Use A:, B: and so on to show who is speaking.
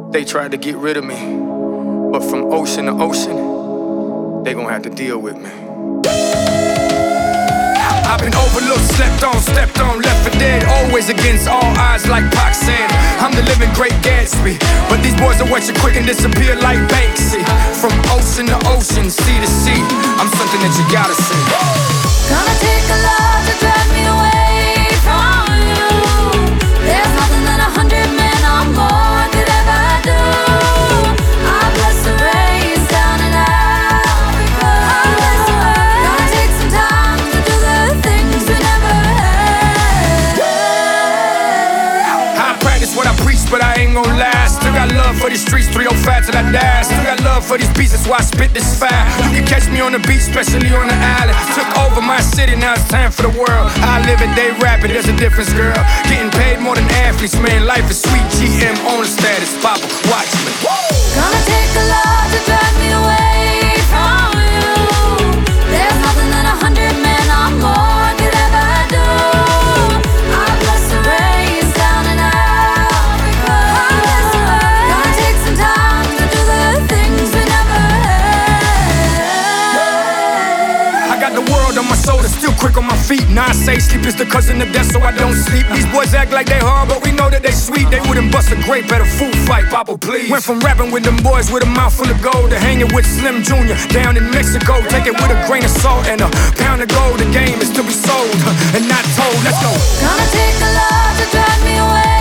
A: They tried to get rid of me, but from ocean to ocean, they gon' have to deal with me. I've been overlooked, slept on, stepped on, left for dead. Always against all odds, like Pac said. I'm the living great Gatsby, but these boys will watch you quick and disappear like Banksy. From ocean to ocean, sea to sea, I'm something that you gotta see.
B: Gonna take a lot to drag me away from you. There's nothing that 100 men or more could ever do. I bless the rains down in Africa. Gonna take some time to do the things we never had.
A: I practice what I preach, but I ain't gon' lie. Still got love for these streets, 305 till I die. Still got love for these beats, that's why I spit this fire. You can catch me on the beach, especially on the island. Took over my city, now it's time for the world. I live it, they rap it, there's a difference, girl. Getting paid more than athletes, man, life is sweet. GM on the status, Papa, watch me.
B: Gonna take a lot to drag me away from you. There's nothing that 100 men or more could ever do. I bless the rains down in Africa. Gonna take some time to do the things we never had.
A: I got the world on my shoulders, still quick on my feet. Now I say sleep is the cousin of death, so I don't sleep. These boys act like they hard, but we know that they sweet. They wouldn't bust a grape at a food fight, Papa, please. Went from rapping with them boys with a mouth full of gold to hanging with Slim Jr. down in Mexico. Take it with a grain of salt and a pound of gold. The game is to be sold and not told. Let's go.
B: Gonna take a lot to drag me away